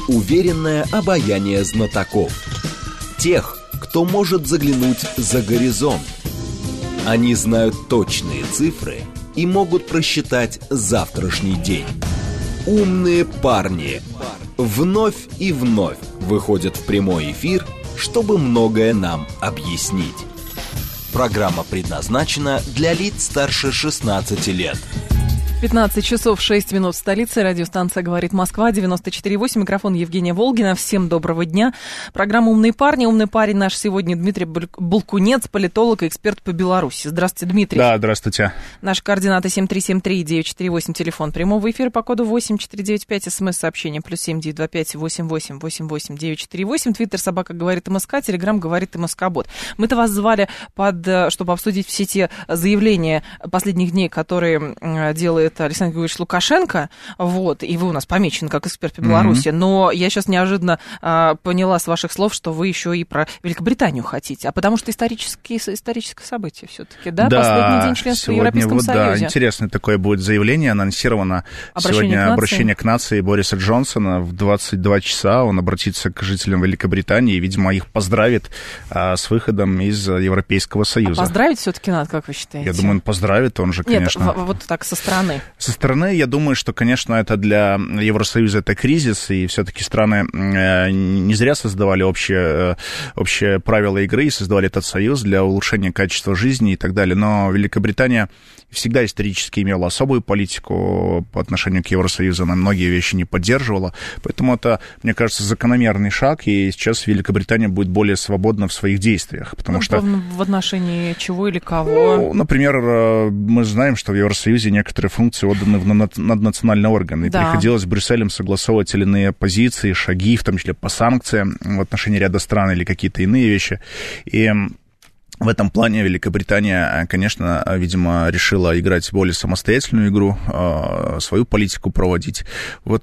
уверенное обаяние знатоков. Тех, кто может заглянуть за горизонт. Они знают точные цифры и могут просчитать завтрашний день. Умные парни вновь и вновь выходят в прямой эфир, чтобы многое нам объяснить. Программа предназначена для лиц старше 16 лет. 15 часов 6 минут в столице. Радиостанция «Говорит Москва», 94,8. Микрофон Евгения Волгина. Всем доброго дня. Программа «Умные парни». Умный парень наш сегодня Дмитрий Балкунец, политолог и эксперт по Беларуси. Здравствуйте, Дмитрий. Да, здравствуйте. Наши координаты 7373948, телефон прямого эфира по коду 8495, смс-сообщение +7 925 88 88 948, твиттер собака говорит МСК, телеграм говорит МСК-бот. Мы-то вас звали, чтобы обсудить все те заявления последних дней, которые делает Александр Григорьевич Лукашенко, вот, и вы у нас помечены как эксперт по Беларуси, но я сейчас неожиданно поняла с ваших слов, что вы еще и про Великобританию хотите, а потому что историческое событие все-таки, да? Последний день членства в Европейском Союзе. Да, интересное такое будет заявление, анонсировано сегодня обращение к нации Бориса Джонсона в 22 часа, он обратится к жителям Великобритании и, видимо, их поздравит с выходом из Европейского Союза. А поздравить все-таки надо, как вы считаете? Я думаю, он поздравит, он же, конечно... Нет, вот так, со стороны. Со стороны, я думаю, что, конечно, это для Евросоюза это кризис, и все-таки страны не зря создавали общие правила игры и создавали этот союз для улучшения качества жизни и так далее. Но Великобритания всегда исторически имела особую политику по отношению к Евросоюзу, она многие вещи не поддерживала, поэтому это, мне кажется, закономерный шаг, и сейчас Великобритания будет более свободна в своих действиях, потому что... В отношении чего или кого? Ну, например, мы знаем, что в Евросоюзе некоторые функции отданы в наднациональные органы, и приходилось Брюсселем согласовывать или иные позиции, шаги, в том числе по санкциям в отношении ряда стран или какие-то иные вещи, и... В этом плане Великобритания, конечно, видимо, решила играть более самостоятельную игру, свою политику проводить. Вот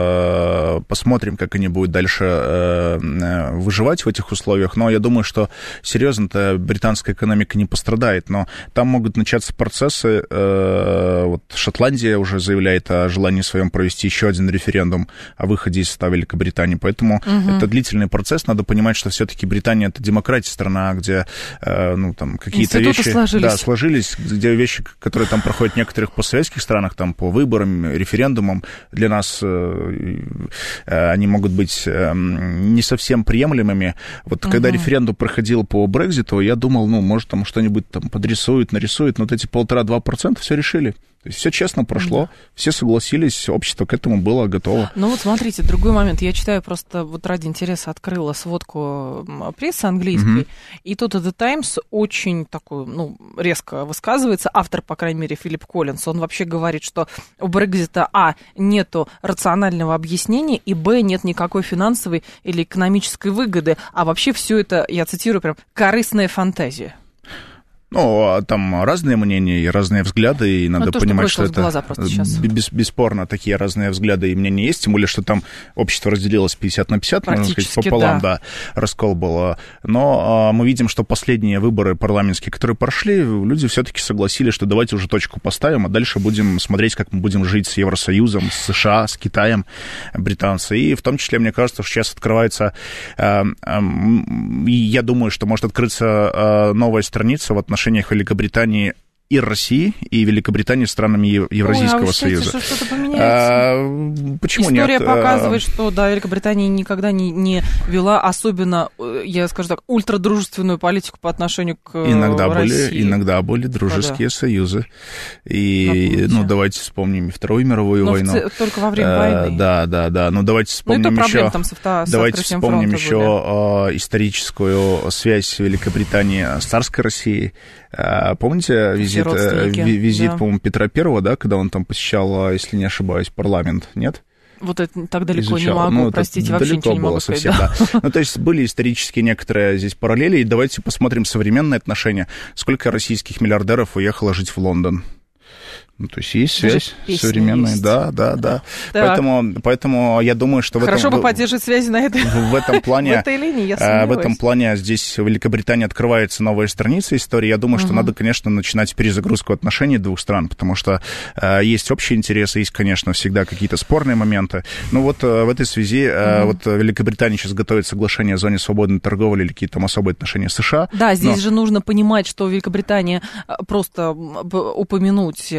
посмотрим, как они будут дальше выживать в этих условиях. Но я думаю, что серьезно-то британская экономика не пострадает. Но там могут начаться процессы. Вот Шотландия уже заявляет о желании своем провести еще один референдум о выходе из состава Великобритании. Поэтому это длительный процесс. Надо понимать, что все-таки Британия — это демократия, страна, где... ну, там, какие-то вещи сложились, где вещи, которые там проходят в некоторых постсоветских странах, там, по выборам, референдумам, для нас они могут быть не совсем приемлемыми. Вот когда референдум проходил по Брекситу, я думал, ну, может, там что-нибудь там подрисуют, нарисуют, но вот эти 1,5-2% все решили. То есть все честно прошло, все согласились, общество к этому было готово. Ну вот смотрите, другой момент. Я читаю просто, вот ради интереса открыла сводку прессы английской, и тут The Times очень такой, ну, резко высказывается. Автор, по крайней мере, Филипп Коллинс, он вообще говорит, что у Брексита, нету рационального объяснения, и, нет никакой финансовой или экономической выгоды, а вообще все это, я цитирую прям, корыстная фантазия. Ну, там разные мнения и разные взгляды, и надо понимать, что это бесспорно такие разные взгляды и мнения есть, тем более, что там общество разделилось 50 на 50, можно сказать, пополам, да, раскол был. Но мы видим, что последние выборы парламентские, которые прошли, люди все-таки согласились, что давайте уже точку поставим, а дальше будем смотреть, как мы будем жить с Евросоюзом, с США, с Китаем, британцы. И в том числе, мне кажется, что сейчас открывается, и я думаю, что может открыться новая страница в отношениях Великобритании и России, и Великобритании с странами Евразийского Союза. Что что-то поменяется? Почему История нет? показывает, что, да, Великобритания никогда не вела особенно, я скажу так, ультрадружественную политику по отношению к России. Иногда были дружеские союзы. И, давайте вспомним Вторую мировую войну. Только во время войны. Да. Ну, давайте вспомним еще историческую связь Великобритании с царской Россией. Помните визит, по-моему, Петра Первого, да, когда он там посещал, если не ошибаюсь, парламент, нет? Вот это так далеко не могу, простите, вообще ничего не могу сказать. Да. Ну, то есть были исторические некоторые здесь параллели, и давайте посмотрим современные отношения. Сколько российских миллиардеров уехало жить в Лондон? Ну, то есть есть связь современная, есть. Да. Поэтому я думаю, что хорошо бы поддерживать связи на этой плане, в этой линии, я сомневаюсь. В этом плане здесь в Великобритании открывается новая страница истории. Я думаю, что надо, конечно, начинать перезагрузку отношений двух стран, потому что есть общие интересы, есть, конечно, всегда какие-то спорные моменты. Ну вот в этой связи вот Великобритания сейчас готовит соглашение о зоне свободной торговли или какие-то там особые отношения с США. Да, здесь же нужно понимать, что Великобритания, просто упомянуть,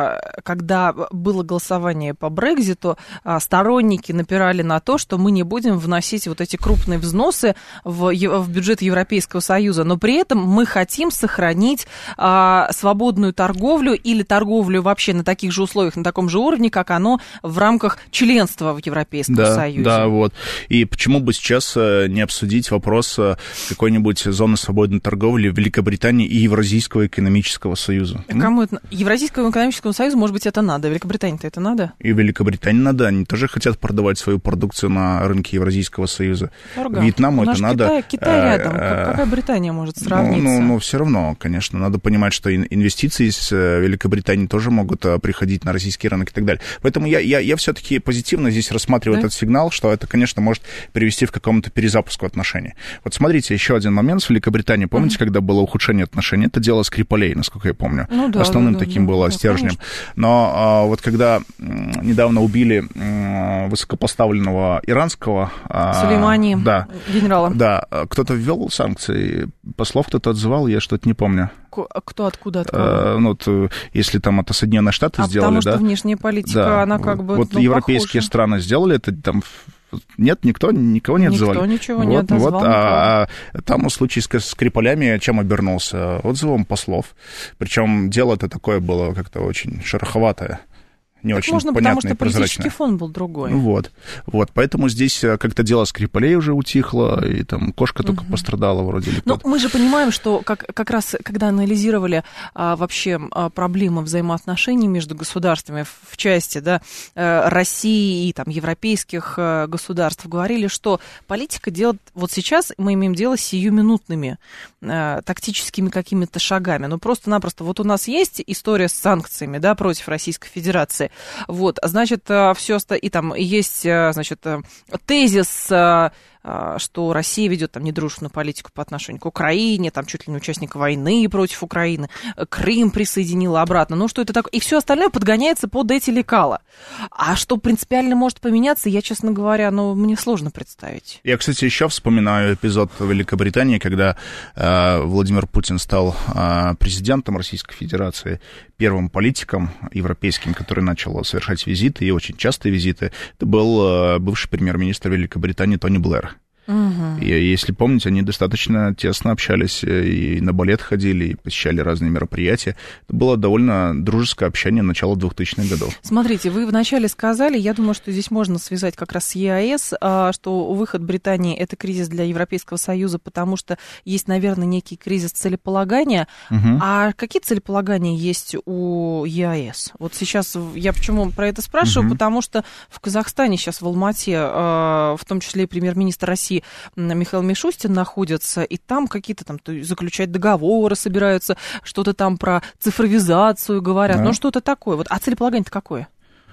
когда было голосование по Брекситу, сторонники напирали на то, что мы не будем вносить вот эти крупные взносы в бюджет Европейского Союза, но при этом мы хотим сохранить свободную торговлю или торговлю вообще на таких же условиях, на таком же уровне, как оно в рамках членства в Европейском Союзе. Да, вот. И почему бы сейчас не обсудить вопрос какой-нибудь зоны свободной торговли в Великобритании и Евразийского экономического союза? Кому это? Евразийскому экономическому Союзу, может быть, это надо. Великобритании-то это надо? И Великобритании надо. Они тоже хотят продавать свою продукцию на рынке Евразийского союза. Дорого. Вьетнаму это надо. Китай рядом. Какая Британия может сравниться? Ну, все равно, конечно. Надо понимать, что инвестиции из Великобритании тоже могут приходить на российский рынок и так далее. Поэтому я все-таки позитивно здесь рассматриваю этот сигнал, что это, конечно, может привести к какому-то перезапуску отношений. Вот смотрите, еще один момент с Великобританией. Помните, когда было ухудшение отношений? Это дело Скрипалей, насколько я помню. Основным таким было стержнем. Но вот когда недавно убили высокопоставленного иранского... Сулеймани, генерала. Да, кто-то ввел санкции, послов кто-то отзывал, я что-то не помню. Кто, откуда? Если там это Соединенные Штаты сделали, потому что внешняя политика, она как бы... Вот европейские страны сделали это, там... Нет, никого не отзывали. Никто ничего не отозвал. Там в случае с Скрипалями чем обернулся? Отзывом послов. Причем дело-то такое было как-то очень шероховатое. Не так очень можно, понятно и прозрачно. Потому что политический фон был другой. Вот. Поэтому здесь как-то дело Скрипалей уже утихло, и там кошка только пострадала вроде бы. Но мы же понимаем, что как раз, когда анализировали вообще проблемы взаимоотношений между государствами в части России и там, европейских государств, говорили, что политика делает... Вот сейчас мы имеем дело с сиюминутными тактическими какими-то шагами. Ну, просто-напросто. Вот у нас есть история с санкциями, против Российской Федерации. Вот, значит, все и там есть, значит, тезис, что Россия ведет там недружественную политику по отношению к Украине, там чуть ли не участник войны против Украины, Крым присоединила обратно, ну что это такое? И все остальное подгоняется под эти лекала. А что принципиально может поменяться, я, честно говоря, мне сложно представить. Я, кстати, еще вспоминаю эпизод в Великобритании, когда Владимир Путин стал президентом Российской Федерации, первым политиком европейским, который начал совершать визиты, и очень частые визиты. Это был бывший премьер-министр Великобритании Тони Блэр. И, если помните, они достаточно тесно общались, и на балет ходили, и посещали разные мероприятия. Это было довольно дружеское общение начала 2000-х годов. Смотрите, вы вначале сказали, я думаю, что здесь можно связать как раз с ЕАЭС, что выход Британии – это кризис для Европейского Союза, потому что есть, наверное, некий кризис целеполагания. А какие целеполагания есть у ЕАЭС? Вот сейчас я почему про это спрашиваю, потому что в Казахстане сейчас, в Алмате, в том числе и премьер-министр России Михаил Мишустин находится, и там какие-то там заключать договоры собираются, что-то там про цифровизацию говорят, что-то такое. Вот, а целеполагание-то какое?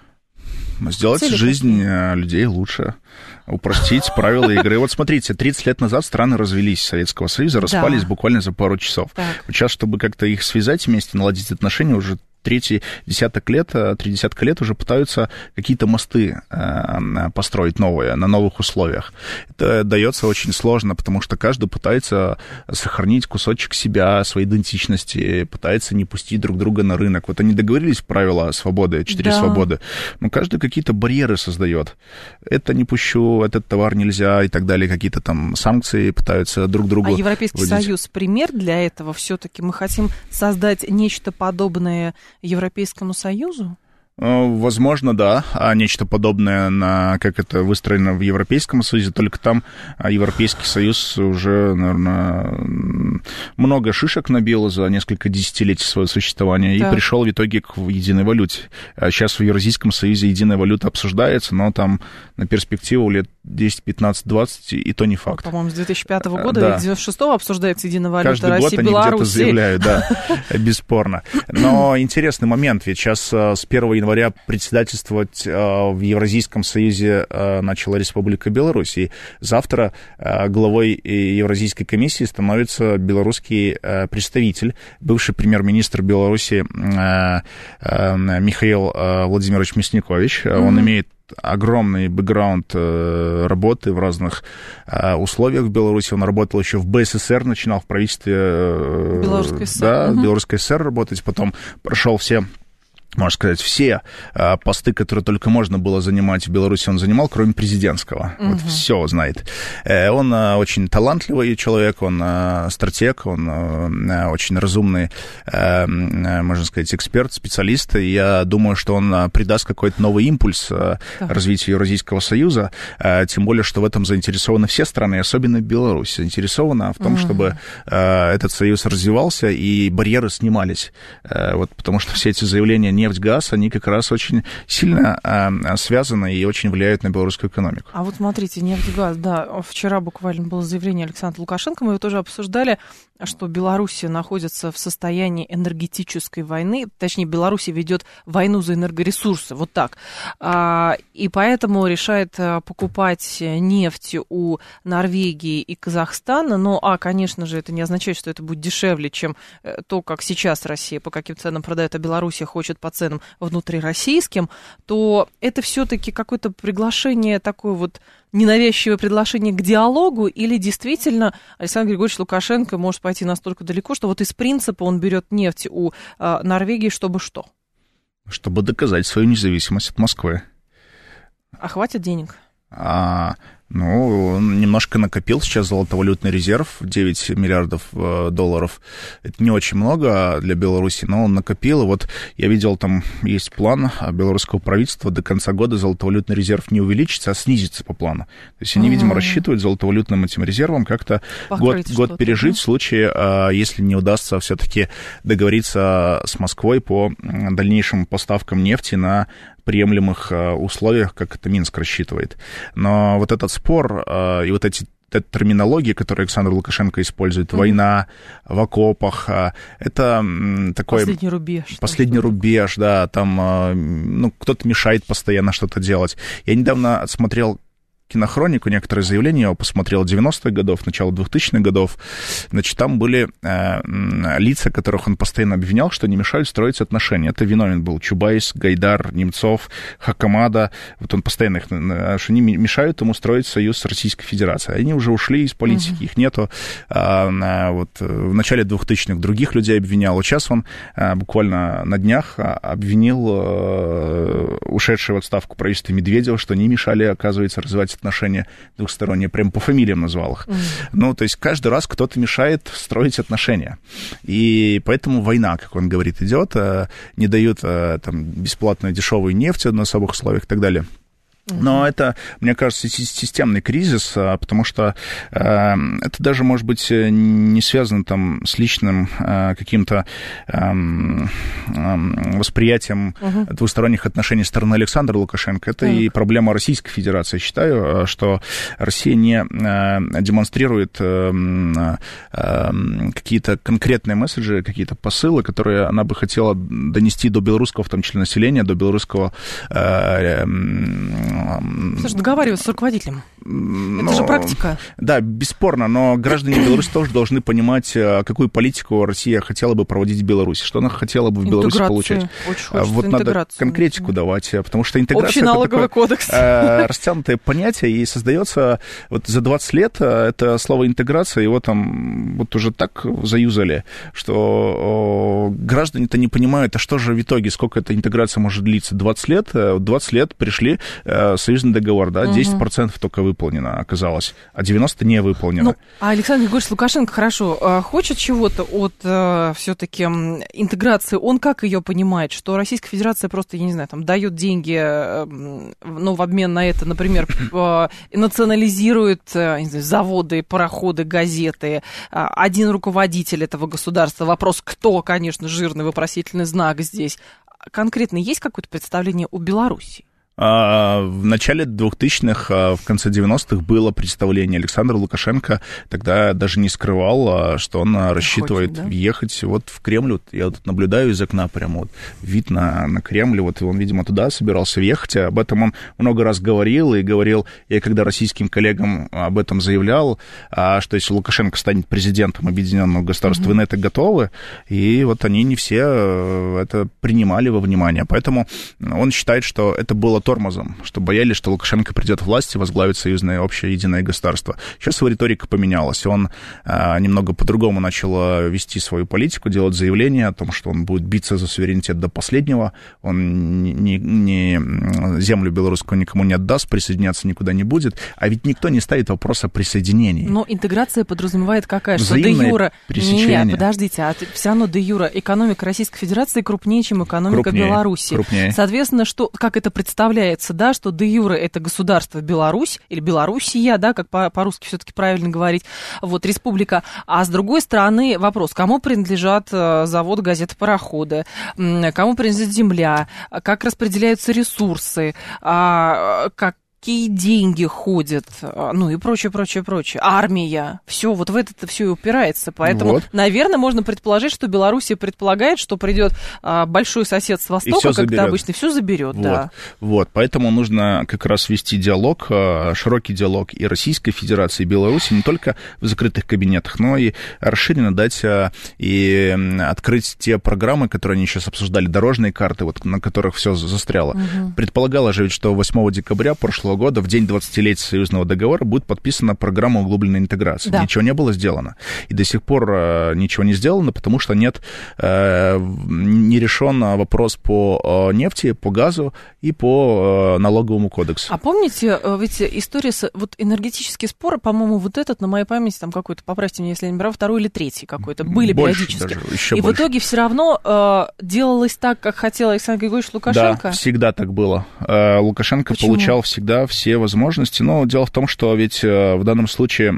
Сделать жизнь людей лучше, упростить правила игры. Вот смотрите, 30 лет назад страны развелись Советского Союза, распались буквально за пару часов. Вот сейчас, чтобы как-то их связать вместе, наладить отношения, уже три десятка лет уже пытаются какие-то мосты построить новые, на новых условиях. Это дается очень сложно, потому что каждый пытается сохранить кусочек себя, своей идентичности, пытается не пустить друг друга на рынок. Вот они договорились правила свободы, 4 свободы, но каждый какие-то барьеры создает. Это не пущу, этот товар нельзя и так далее, какие-то там санкции пытаются друг другу. А Европейский Союз пример для этого все-таки? Мы хотим создать нечто подобное Европейскому Союзу? Возможно, да. А нечто подобное, как это выстроено в Европейском Союзе, только там Европейский Союз уже, наверное, много шишек набил за несколько десятилетий своего существования и пришел в итоге к единой валюте. Сейчас в Евразийском Союзе единая валюта обсуждается, но там на перспективу лет 10, 15, 20, и то не факт. По-моему, с 2005 года, да. 96-го обсуждается единая валюта России, Беларуси. Каждый год они где-то заявляют, да, бесспорно. Но интересный момент, ведь сейчас с 1 января председательствовать в Евразийском Союзе начала Республика Беларусь, и завтра главой Евразийской комиссии становится белорусский представитель, бывший премьер-министр Беларуси Михаил Владимирович Мясникович. Он имеет огромный бэкграунд работы в разных условиях в Беларуси. Он работал еще в БССР, начинал в правительстве Белорусской ССР. Да, Белорусской ССР работать, потом прошел все, можно сказать, все посты, которые только можно было занимать в Беларуси, он занимал, кроме президентского. Вот все знает. Он очень талантливый человек, он стратег, он очень разумный, можно сказать, эксперт, специалист. И я думаю, что он придаст какой-то новый импульс развитию Евразийского Союза, тем более, что в этом заинтересованы все страны, особенно Беларусь, заинтересована в том, чтобы этот союз развивался и барьеры снимались. Вот, потому что все эти заявления нефть, газ, они как раз очень сильно связаны и очень влияют на белорусскую экономику. А вот смотрите, нефть, газ, да, вчера буквально было заявление Александра Лукашенко, мы его тоже обсуждали, что Беларусь находится в состоянии энергетической войны, точнее, Беларусь ведет войну за энергоресурсы, вот так, и поэтому решает покупать нефть у Норвегии и Казахстана, но, конечно же, это не означает, что это будет дешевле, чем то, как сейчас Россия по каким ценам продает, а Беларусь хочет по ценам внутрироссийским, то это все-таки какое-то приглашение, такое вот ненавязчивое приглашение к диалогу, или действительно Александр Григорьевич Лукашенко может пойти настолько далеко, что вот из принципа он берет нефть у Норвегии, чтобы что? Чтобы доказать свою независимость от Москвы. А хватит денег? Он немножко накопил сейчас золотовалютный резерв, 9 миллиардов долларов. Это не очень много для Беларуси, но он накопил. И вот я видел, там есть план белорусского правительства, до конца года золотовалютный резерв не увеличится, а снизится по плану. То есть они, видимо, рассчитывают золотовалютным этим резервом как-то год пережить в случае, если не удастся все-таки договориться с Москвой по дальнейшим поставкам нефти на приемлемых условиях, как это Минск рассчитывает. Но вот этот спор и вот эта терминология, которую Александр Лукашенко использует, война в окопах, это такой... Последний рубеж. Последний рубеж, да, там кто-то мешает постоянно что-то делать. Я недавно отсмотрел кинохронику, некоторые заявления, я его посмотрел 90-х годов, начало 2000-х годов, значит, там были лица, которых он постоянно обвинял, что они мешают строить отношения. Это виновен был Чубайс, Гайдар, Немцов, Хакамада. Вот он постоянно их, что они мешают ему строить союз с Российской Федерацией. Они уже ушли из политики, их нету. Вот в начале 2000-х других людей обвинял. Вот сейчас он буквально на днях обвинил ушедшего в отставку правительства Медведева, что они мешали, оказывается, развивать отношения двухсторонние, прям по фамилиям назвал их. То есть каждый раз кто-то мешает строить отношения. И поэтому война, как он говорит, идет, не дают там бесплатную дешевую нефть на особых условиях и так далее. Но это, мне кажется, системный кризис, потому что это даже, может быть, не связано там с личным каким-то восприятием двусторонних отношений стороны Александра Лукашенко. Это и проблема Российской Федерации. Я считаю, что Россия не демонстрирует какие-то конкретные месседжи, какие-то посылы, которые она бы хотела донести до белорусского, в том числе, населения, до белорусского... Слушай, договариваться с руководителем. Это же практика. Да, бесспорно, но граждане Беларуси тоже должны понимать, какую политику Россия хотела бы проводить в Беларуси, что она хотела бы в Беларуси получать. Вот надо конкретику давать, потому что интеграция... Общий налоговый кодекс. Растянутое понятие, и создается вот за 20 лет это слово интеграция, его там вот уже так заюзали, что граждане-то не понимают, а что же в итоге, сколько эта интеграция может длиться? 20 лет? 20 лет пришли... союзный договор, да, 10% только выполнено оказалось, а 90 не выполнено. Ну, а Александр Григорьевич Лукашенко, хорошо, хочет чего-то от все-таки интеграции. Он как ее понимает, что Российская Федерация просто, я не знаю, там дает деньги, ну, в обмен на это, например, национализирует, не знаю, заводы, пароходы, газеты. Один руководитель этого государства. Вопрос, кто, конечно, жирный вопросительный знак здесь. Конкретно есть какое-то представление о Беларуси? В начале 2000-х, в конце 90-х было представление. Александр Лукашенко тогда даже не скрывал, что он рассчитывает въехать вот в Кремль. Вот я тут наблюдаю из окна прямо вот вид на Кремль. Вот он, видимо, туда собирался въехать. Об этом он много раз говорил. Я когда российским коллегам об этом заявлял, что если Лукашенко станет президентом Объединенного государства, вы на это готовы? И вот они не все это принимали во внимание. Поэтому он считает, что это было тормозом, что боялись, что Лукашенко придет в власть и возглавит союзное общее единое государство. Сейчас его риторика поменялась. Он немного по-другому начал вести свою политику, делать заявления о том, что он будет биться за суверенитет до последнего, он не землю белорусскую никому не отдаст, присоединяться никуда не будет. А ведь никто не ставит вопрос о присоединении. Но интеграция подразумевает какая? Что взаимное де юра... пресечение. Нет, подождите, а все равно де юра экономика Российской Федерации крупнее, чем экономика Беларуси. Крупнее. Соответственно, как это представляется, да, что де юре это государство Беларусь, или Белоруссия, да, как по-русски все-таки правильно говорить, вот, республика, а с другой стороны вопрос, кому принадлежат заводы, газеты, пароходы, кому принадлежит земля, как распределяются ресурсы, какие деньги ходят, ну и прочее. Армия, все, вот в это все и упирается. Поэтому, наверное, можно предположить, что Белоруссия предполагает, что придет большой сосед с Востока, как это обычно, все заберет. Да. Вот, поэтому нужно как раз вести диалог, широкий диалог и Российской Федерации, и Беларуси, не только в закрытых кабинетах, но и расширенно дать и открыть те программы, которые они сейчас обсуждали, дорожные карты, вот, на которых все застряло. Предполагалось же ведь, что 8 декабря прошлого года, в день 20-летия союзного договора, будет подписана программа углубленной интеграции. Да. Ничего не было сделано. И до сих пор ничего не сделано, потому что не решен вопрос по нефти, по газу и по налоговому кодексу. А помните, ведь история вот энергетические споры, по-моему, вот этот, на моей памяти, там какой-то, поправьте меня, если я не прав, второй или третий какой-то, были больше периодически. Даже, еще и больше. В итоге все равно делалось так, как хотел Александр Григорьевич Лукашенко? Да, всегда так было. Лукашенко Почему? Получал всегда все возможности, но дело в том, что ведь в данном случае,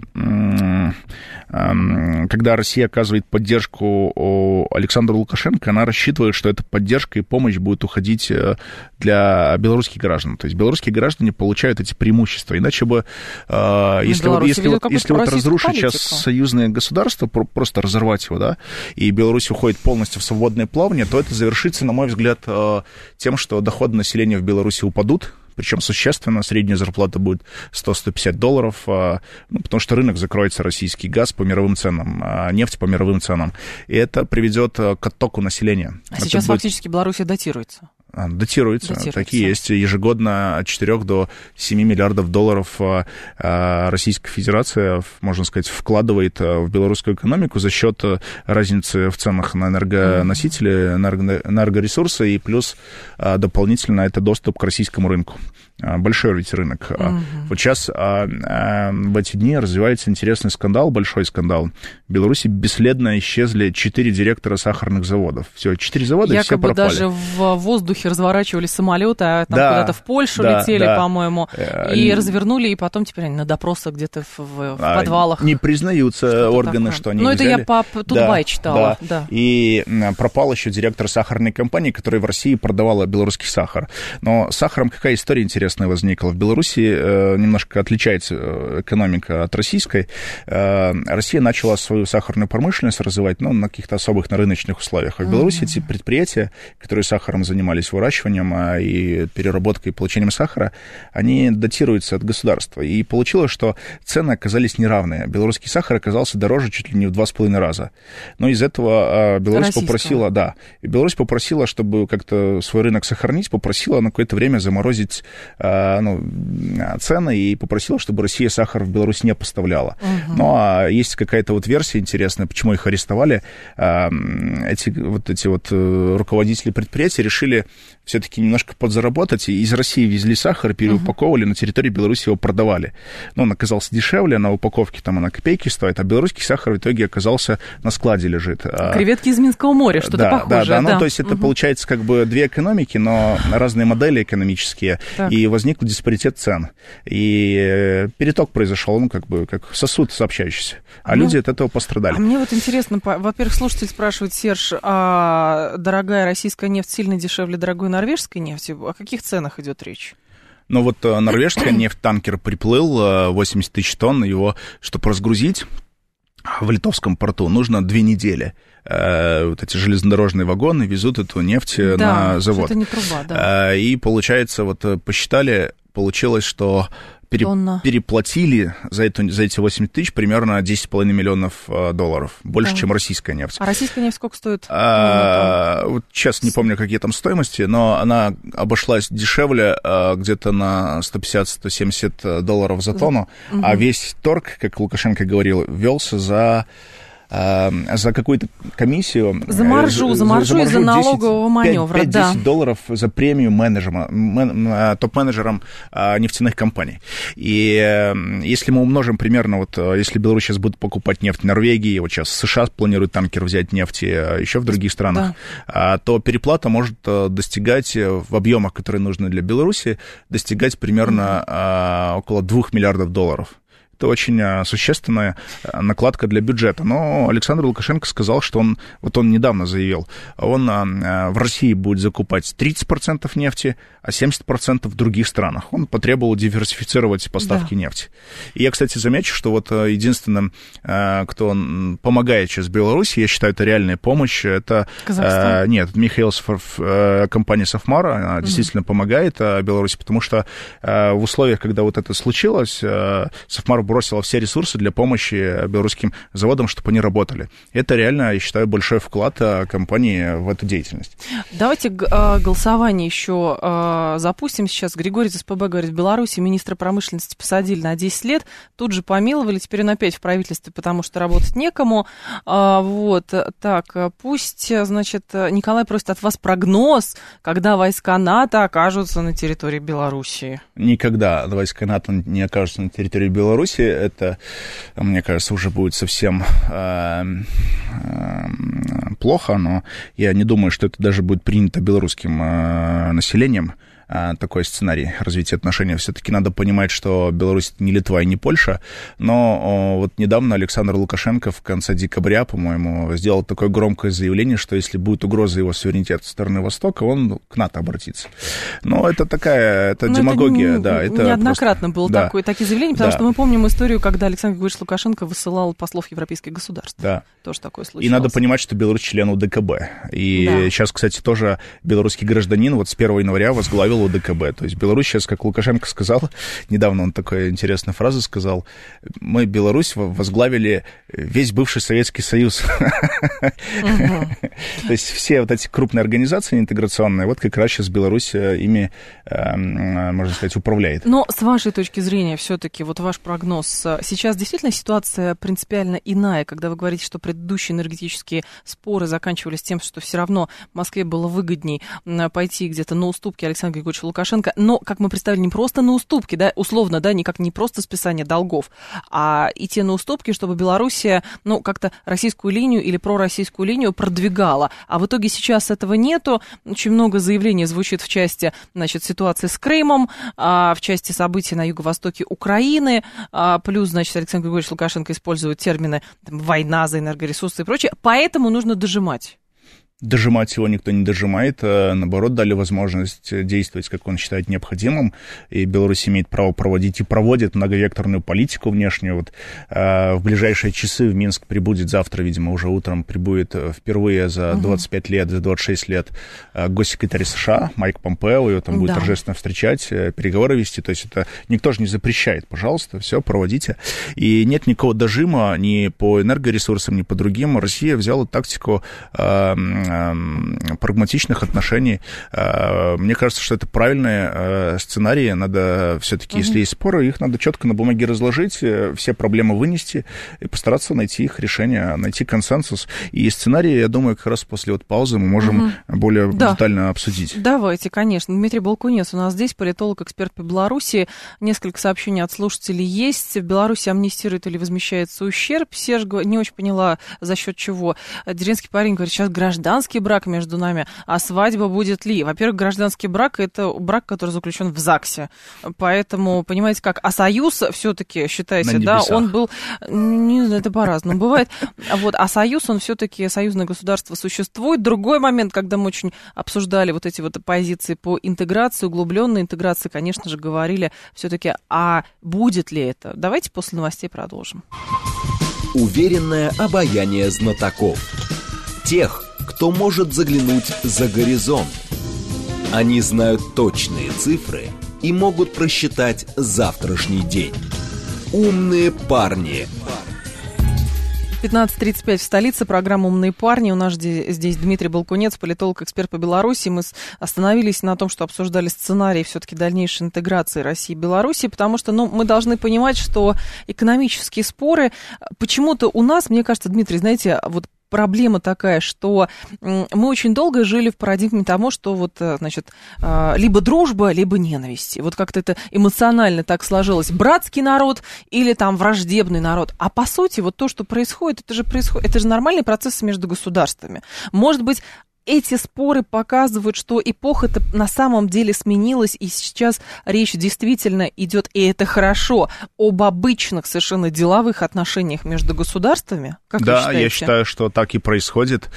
когда Россия оказывает поддержку Александру Лукашенко, она рассчитывает, что эта поддержка и помощь будет уходить для белорусских граждан. То есть белорусские граждане получают эти преимущества. Иначе бы, если вот разрушить сейчас союзное государство, просто разорвать его, да, и Беларусь уходит полностью в свободное плавание, то это завершится, на мой взгляд, тем, что доходы населения в Беларуси упадут, причем существенно, средняя зарплата будет $100-150, потому что рынок закроется, российский газ по мировым ценам, нефть по мировым ценам, и это приведет к оттоку населения. А сейчас фактически Беларусь датируется. Датируется. Такие есть. Ежегодно от 4 до 7 миллиардов долларов Российская Федерация, можно сказать, вкладывает в белорусскую экономику за счет разницы в ценах на энергоносители, энергоресурсы, и плюс дополнительно это доступ к российскому рынку. Большой ведь рынок. Вот сейчас в эти дни развивается интересный скандал, большой скандал. В Беларуси бесследно исчезли 4 директора сахарных заводов. Все, 4 завода, и все пропали. Якобы даже в воздухе разворачивали самолеты, а там куда-то в Польшу летели, по-моему, и развернули, и потом теперь они на допросах где-то в подвалах. Не признаются органы, что они взяли. Ну, это я по Тутбай читала. Да. И пропал еще директор сахарной компании, которая в России продавала белорусский сахар. Но с сахаром какая история интересная возникла? В Беларуси немножко отличается экономика от российской. Россия начала свою сахарную промышленность развивать, на каких-то особых, на рыночных условиях. А в Беларуси эти предприятия, которые сахаром занимались, выращиванием и переработкой и получением сахара, они датируются от государства. И получилось, что цены оказались неравные. Белорусский сахар оказался дороже чуть ли не в 2,5 раза. Но из этого Беларусь попросила, чтобы как-то свой рынок сохранить, попросила на какое-то время заморозить цены и попросила, чтобы Россия сахар в Беларусь не поставляла. Ну, а есть какая-то вот версия интересная, почему их арестовали. Эти руководители предприятий решили все-таки немножко подзаработать, и из России везли сахар, переупаковывали, на территории Беларуси его продавали. Но он оказался дешевле, на упаковке там она копейки стоит, а белорусский сахар в итоге оказался на складе лежит. Креветки из Минского моря, что-то похожее. Да. Ну, то есть это получается как бы две экономики, но разные модели экономические, и возник диспаритет цен. И переток произошел, как сосуд сообщающийся. А люди от этого пострадали. А мне вот интересно, во-первых, слушатель спрашивает, Серж, а дорогая российская нефть сильно дешевле дорогой норвежской нефти? О каких ценах идет речь? Ну вот норвежская нефть, танкер приплыл, 80 тысяч тонн, его, чтобы разгрузить в Литовском порту, нужно 2 недели. Вот эти железнодорожные вагоны везут эту нефть на завод. Это не труба, да. И получается, вот посчитали, получилось, что переплатили за эти 80 тысяч примерно 10,5 миллионов долларов. Больше, чем российская нефть. А российская нефть сколько стоит? Вот сейчас не помню, какие там стоимости, но она обошлась дешевле где-то на 150-170 долларов за тонну. А весь торг, как Лукашенко говорил, велся за какую-то комиссию. За маржу из-за налогового маневра. 5-10 долларов за премию топ-менеджерам нефтяных компаний. И если мы умножим примерно, вот если Беларусь сейчас будет покупать нефть в Норвегии, вот сейчас США планирует танкер взять нефть еще в других странах, то переплата может достигать в объемах, которые нужны для Беларуси, достигать примерно около 2 миллиардов долларов. Это очень существенная накладка для бюджета. Но Александр Лукашенко сказал, что он недавно заявил, он в России будет закупать 30% нефти, а 70% в других странах. Он потребовал диверсифицировать поставки нефти. И я, кстати, замечу, что вот единственным, кто помогает сейчас Беларуси, я считаю, это реальная помощь, это... Казахстан? Нет, Михаил, компания Софмара действительно помогает Беларуси, потому что в условиях, когда вот это случилось, Софмар бросила все ресурсы для помощи белорусским заводам, чтобы они работали. Это реально, я считаю, большой вклад компании в эту деятельность. Давайте голосование еще запустим сейчас. Григорий из СПБ говорит, в Беларуси министра промышленности посадили на 10 лет, тут же помиловали, теперь он опять в правительстве, потому что работать некому. Вот, так, пусть, значит, Николай просит от вас прогноз, когда войска НАТО окажутся на территории Беларуси. Никогда войска НАТО не окажутся на территории Беларуси. Это, мне кажется, уже будет совсем плохо, но я не думаю, что это даже будет принято белорусским населением. Такой сценарий развития отношений. Все-таки надо понимать, что Беларусь не Литва и не Польша, но вот недавно Александр Лукашенко в конце декабря, по-моему, сделал такое громкое заявление, что если будет угроза его суверенитета со стороны Востока, он к НАТО обратится. Но это демагогия. Это неоднократно было такие заявления, потому что мы помним историю, когда Александр Григорьевич Лукашенко высылал послов европейских государств. Да. Тоже такое случилось. И надо понимать, что Беларусь член УДКБ. И сейчас, кстати, тоже белорусский гражданин вот с 1 января возглавил УДКБ. То есть Беларусь сейчас, как Лукашенко сказал, недавно он такую интересную фразу сказал, мы, Беларусь, возглавили весь бывший Советский Союз. То есть все вот эти крупные организации интеграционные, вот как раз сейчас Беларусь ими, можно сказать, управляет. Но с вашей точки зрения, все-таки, вот ваш прогноз, сейчас действительно ситуация принципиально иная, когда вы говорите, что предыдущие энергетические споры заканчивались тем, что все равно Москве было выгодней пойти где-то на уступки Александра Григорьевича Лукашенко, но, как мы представили, не просто на уступки, да, условно, да, никак не просто списание долгов, а идти на уступки, чтобы Белоруссия, как-то российскую линию или пророссийскую линию продвигала. А в итоге сейчас этого нету. Очень много заявлений звучит в части, значит, ситуации с Крымом, в части событий на юго-востоке Украины, плюс, значит, Александр Григорьевич Лукашенко использует термины «война за энергоресурсы» и прочее. Поэтому нужно дожимать. Дожимать его никто не дожимает, наоборот, дали возможность действовать, как он считает необходимым, и Беларусь имеет право проводить и проводит многовекторную политику внешнюю. Вот, в ближайшие часы в Минск прибудет завтра, видимо, уже утром прибудет впервые за 25 лет, за 26 лет госсекретарь США Майк Помпео, его там будет торжественно встречать, переговоры вести, то есть это никто же не запрещает, пожалуйста, все, проводите. И нет никакого дожима ни по энергоресурсам, ни по другим. Россия взяла тактику прагматичных отношений. Мне кажется, что это правильные сценарии. Надо все-таки, если есть споры, их надо четко на бумаге разложить, все проблемы вынести и постараться найти их решение, найти консенсус. И сценарии, я думаю, как раз после вот паузы мы можем более детально обсудить. Давайте, конечно. Дмитрий Балкунец у нас здесь, политолог, эксперт по Беларуси. Несколько сообщений от слушателей есть. В Беларуси амнистирует или возмещается ущерб. Серж, не очень поняла, за счет чего. Деревенский парень говорит, сейчас гражданский брак между нами, а свадьба будет ли? Во-первых, гражданский брак – это брак, который заключен в ЗАГСе. Поэтому, понимаете, как? А союз все-таки, считайте, да, он был... Не знаю, это по-разному бывает. Вот, а союз, он все-таки, союзное государство существует. Другой момент, когда мы очень обсуждали вот эти вот позиции по интеграции, углубленной интеграции, конечно же, говорили все-таки, а будет ли это? Давайте после новостей продолжим. Уверенное обаяние знатоков. Тех, кто может заглянуть за горизонт. Они знают точные цифры и могут просчитать завтрашний день. Умные парни. 15:35 в столице, программа «Умные парни». У нас здесь Дмитрий Балкунец, политолог, эксперт по Беларуси. Мы остановились на том, что обсуждали сценарий все-таки дальнейшей интеграции России и Беларуси, потому что мы должны понимать, что экономические споры почему-то у нас, мне кажется, Дмитрий, знаете, вот проблема такая, что мы очень долго жили в парадигме того, что вот, значит, либо дружба, либо ненависть. И вот как-то это эмоционально так сложилось. Братский народ или там враждебный народ. А по сути, вот то, что происходит, это же нормальные процессы между государствами. Может быть, эти споры показывают, что эпоха-то на самом деле сменилась, и сейчас речь действительно идет, и это хорошо, об обычных совершенно деловых отношениях между государствами? Как вы считаете? Да, я считаю, что так и происходит,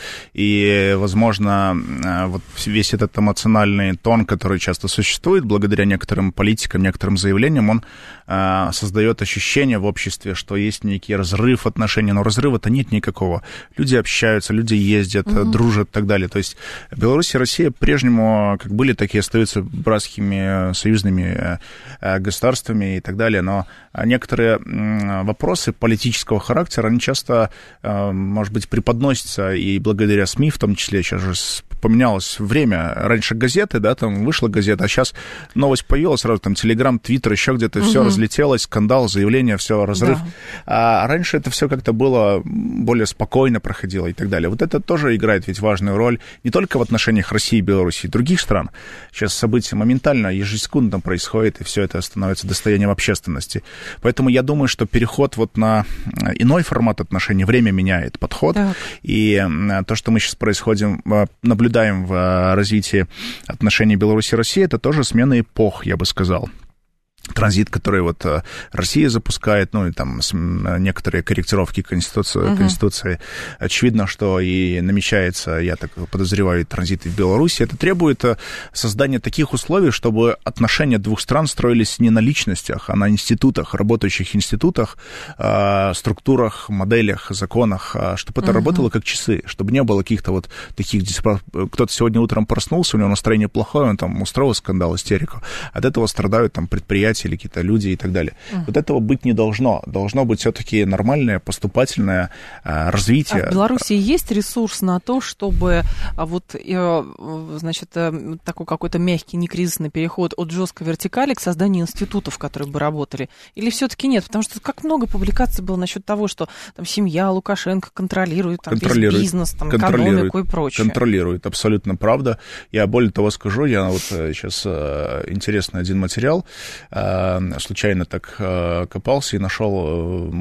и, возможно, вот весь этот эмоциональный тон, который часто существует, благодаря некоторым политикам, некоторым заявлениям, он создает ощущение в обществе, что есть некий разрыв отношений, но разрыва-то нет никакого. Люди общаются, люди ездят, дружат и так далее. То есть Беларусь и Россия по-прежнему как были, так и остаются братскими союзными государствами и так далее, но некоторые вопросы политического характера, они часто, может быть, преподносятся, и благодаря СМИ в том числе, сейчас же поменялось время, раньше газеты, да, там вышла газета, а сейчас новость появилась, сразу там Телеграм, Твиттер, еще где-то все разлетелось, скандал, заявление, все, разрыв. Да. А раньше это все как-то было более спокойно проходило и так далее. Вот это тоже играет ведь важную роль не только в отношениях России, Беларуси и других стран. Сейчас события моментально, ежесекундно происходят, и все это становится достоянием общественности. Поэтому я думаю, что переход вот на иной формат отношений, время меняет подход, так. И то, что мы сейчас наблюдаем в развитии отношений Беларуси и России, это тоже смена эпох, я бы сказал. Транзит, который вот Россия запускает, ну и там некоторые корректировки Конституции. Очевидно, что и намечается, я так подозреваю, транзит в Беларуси. Это требует создания таких условий, чтобы отношения двух стран строились не на личностях, а на институтах, работающих институтах, структурах, моделях, законах, чтобы это работало как часы, чтобы не было каких-то вот таких... Кто-то сегодня утром проснулся, у него настроение плохое, он там устроил скандал, истерику. От этого страдают там предприятия или какие-то люди и так далее. Вот этого быть не должно. Должно быть все-таки нормальное, поступательное развитие. А в Беларуси есть ресурс на то, чтобы вот, значит, такой какой-то мягкий, некризисный переход от жесткой вертикали к созданию институтов, которые бы работали? Или все-таки нет? Потому что как много публикаций было насчет того, что там семья Лукашенко контролирует там, весь бизнес, там, экономику и прочее. Контролирует, абсолютно правда. Я более того скажу, я вот сейчас интересный один материал случайно так копался и нашел,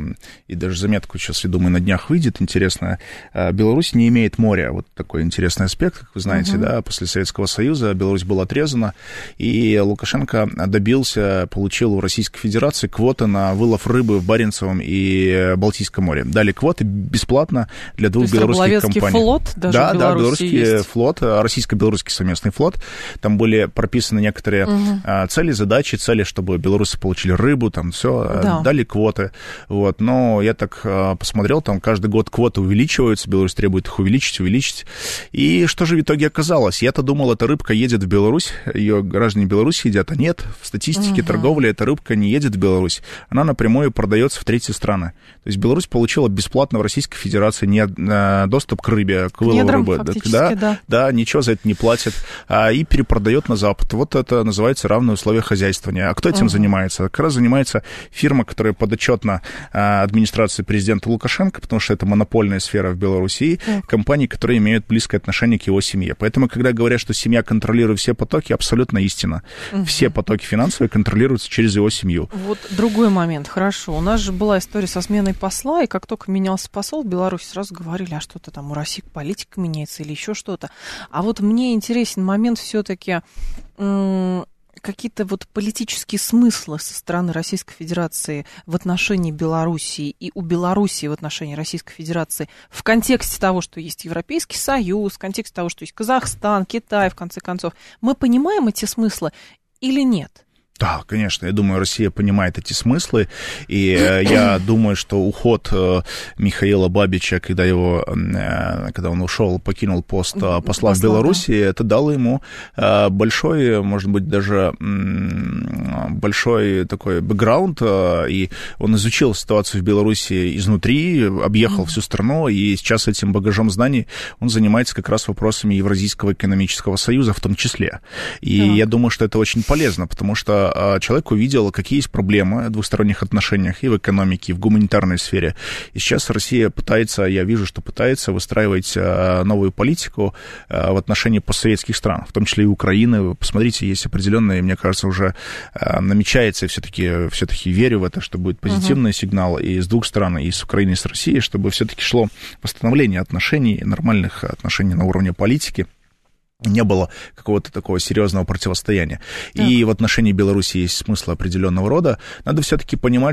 и даже заметку сейчас, я думаю, на днях выйдет, интересная. Беларусь не имеет моря. Вот такой интересный аспект, как вы знаете, да, после Советского Союза Беларусь была отрезана, и Лукашенко получил у Российской Федерации квоты на вылов рыбы в Баренцевом и Балтийском море. Дали квоты бесплатно для двух белорусских компаний. Флот даже в Беларуси белорусский есть. Флот, российско-белорусский совместный флот. Там были прописаны некоторые цели, задачи, цели, чтобы белорусы получили рыбу, там все, дали квоты. Вот. Но я так посмотрел, там каждый год квоты увеличиваются, Беларусь требует их увеличить. И что же в итоге оказалось? Я-то думал, эта рыбка едет в Беларусь, ее граждане Беларуси едят, а нет, в статистике торговли эта рыбка не едет в Беларусь, она напрямую продается в третьи страны. То есть Беларусь получила бесплатно в Российской Федерации доступ к рыбе, к вылову рыбы. Да, ничего за это не платит, и перепродает на Запад. Вот это называется равные условия хозяйствования. А кто этим занимается? Как раз занимается фирма, которая подотчетна администрации президента Лукашенко, потому что это монопольная сфера в Беларуси, и компании, которые имеют близкое отношение к его семье. Поэтому, когда говорят, что семья контролирует все потоки, абсолютно истина. Все потоки финансовые контролируются через его семью. Вот другой момент. Хорошо. У нас же была история со сменой посла, и как только менялся посол в Беларуси, сразу говорили, а что-то там у России политика меняется или еще что-то. А вот мне интересен момент все-таки какие-то вот политические смыслы со стороны Российской Федерации в отношении Белоруссии и у Белоруссии в отношении Российской Федерации в контексте того, что есть Европейский Союз, в контексте того, что есть Казахстан, Китай, в конце концов. Мы понимаем эти смыслы или нет? Да, конечно, я думаю, Россия понимает эти смыслы, и я думаю, что уход Михаила Бабича, когда он ушел, покинул пост посла в Беларуси, это дало ему большой, может быть, даже большой такой бэкграунд, и он изучил ситуацию в Беларуси изнутри, объехал всю страну, и сейчас этим багажом знаний он занимается как раз вопросами Евразийского экономического союза в том числе. И я думаю, что это очень полезно, потому что человек увидел, какие есть проблемы в двусторонних отношениях и в экономике, и в гуманитарной сфере. И сейчас Россия я вижу, что пытается выстраивать новую политику в отношении постсоветских стран, в том числе и Украины. Вы посмотрите, есть определенные, мне кажется, уже намечается, и все-таки верю в это, что будет позитивный сигнал и с двух стран, и с Украины, и с Россией, чтобы все-таки шло восстановление отношений, нормальных отношений на уровне политики. Не было какого-то такого серьезного противостояния. Так. И в отношении Беларуси есть смысл определенного рода. Надо все-таки понимать,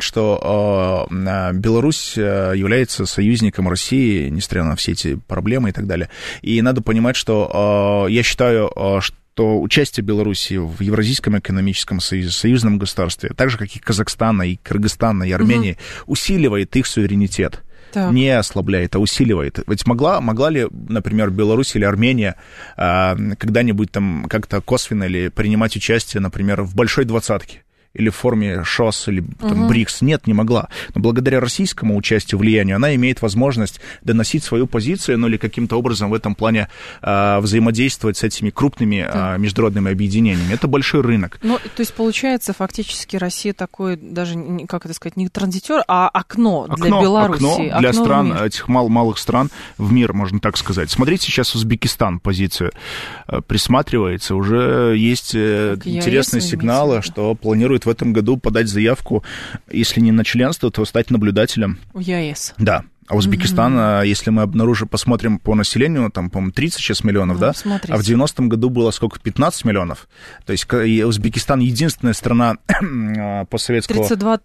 что Беларусь является союзником России, несмотря на все эти проблемы и так далее. И надо понимать, что я считаю, что участие Беларуси в Евразийском экономическом союзе, союзном государстве, так же, как и Казахстана, и Кыргызстана, и Армении, усиливает их суверенитет. Так. Не ослабляет, а усиливает. Ведь могла ли, например, Беларусь или Армения когда-нибудь там как-то косвенно или принимать участие, например, в большой двадцатке? Или в форме ШОС, или там, БРИКС. Нет, не могла. Но благодаря российскому участию, влиянию, она имеет возможность доносить свою позицию, ну или каким-то образом в этом плане взаимодействовать с этими крупными международными объединениями. Это большой рынок. Ну, то есть, получается, фактически Россия такой, даже, как это сказать, не транзитер, а окно для Беларуси. Окно для стран, этих малых стран в мир, можно так сказать. Смотрите, сейчас Узбекистан позицию присматривается. Уже есть интересные сигналы, что планирует в этом году подать заявку, если не на членство, то стать наблюдателем. В ЕАЭС. Да. А Узбекистан, если мы посмотрим по населению, там, по-моему, 30 сейчас миллионов, да? Смотрите. А в 90-м году было сколько? 15 миллионов. То есть Узбекистан единственная страна постсоветского...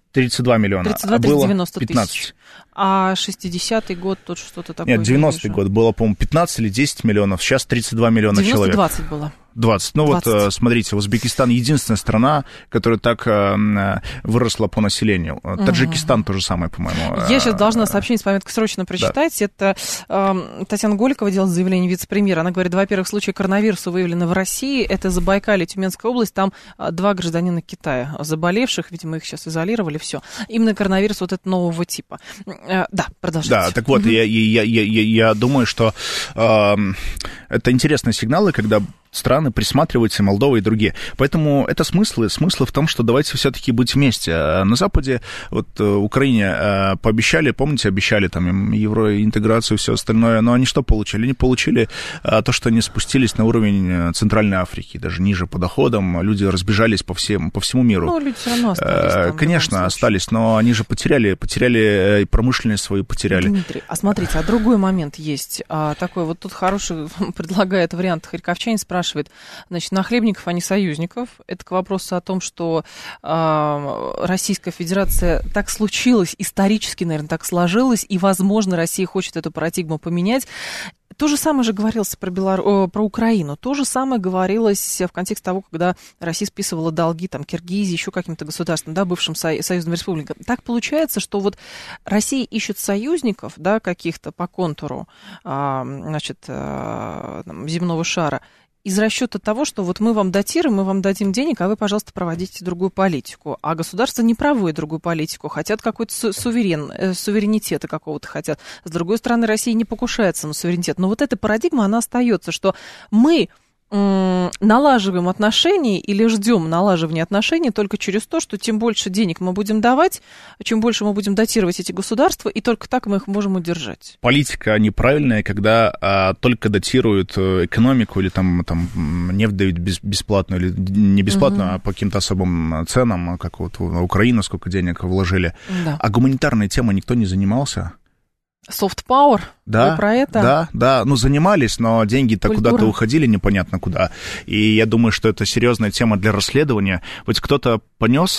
32 миллиона. 32, а было 90 15. Тысяч. А 60-й год тут что-то такое? Нет, 90-й год было, по-моему, 15 или 10 миллионов. Сейчас 32 миллиона человек. 20 было. 20. Ну 20. Вот, смотрите, Узбекистан единственная страна, которая так выросла по населению. Таджикистан то же самое, по-моему. Я сейчас должна сообщение с пометкой срочно прочитать. Да. Это Татьяна Голикова делала заявление вице-премьера. Она говорит, во-первых, случаи коронавируса выявлены в России. Это Забайкалье, Тюменская область. Там 2 гражданина Китая заболевших. Видимо, их сейчас изолировали. Все. Именно коронавирус вот этого нового типа. Да, продолжайте. Да, так вот, я думаю, что это интересные сигналы, когда страны присматриваются, Молдова и другие. Поэтому это смыслы в том, что давайте все-таки быть вместе. На Западе, вот Украине пообещали, помните, обещали там им евроинтеграцию и все остальное, но они что получили? Они получили то, что они спустились на уровень Центральной Африки, даже ниже по доходам, люди разбежались по всему миру. Ну, люди все равно остались там, конечно, остались, но они же потеряли и промышленность свою потеряли. Дмитрий, смотрите, другой момент есть такой, вот тут хороший предлагает вариант харьковчанин, спрашивает, спрашивает, значит, нахлебников, а не союзников. Это к вопросу о том, что Российская Федерация так случилось, исторически, наверное, так сложилось, и, возможно, Россия хочет эту парадигму поменять. То же самое же говорилось про Украину. То же самое говорилось в контексте того, когда Россия списывала долги там, Киргизии, еще каким-то государствам, да, бывшим союзным республикам. Так получается, что вот Россия ищет союзников, да, каких-то по контуру, значит, земного шара, из расчета того, что вот мы вам датируем, мы вам дадим денег, а вы, пожалуйста, проводите другую политику. А государства не проводят другую политику, хотят какой-то суверенитета какого-то хотят. С другой стороны, Россия не покушается на суверенитет. Но вот эта парадигма, она остается, что мы налаживаем отношения или ждем налаживания отношений только через то, что тем больше денег мы будем давать, чем больше мы будем датировать эти государства, и только так мы их можем удержать. Политика неправильная, когда только датируют экономику или там нефть дают бесплатно, или не бесплатно, а по каким-то особым ценам, как вот Украина, сколько денег вложили. Да. А гуманитарной темой никто не занимался. Soft power? Да, вы про это? Да, ну занимались, но деньги-то куда-то уходили непонятно куда. И я думаю, что это серьезная тема для расследования. Вот кто-то понес,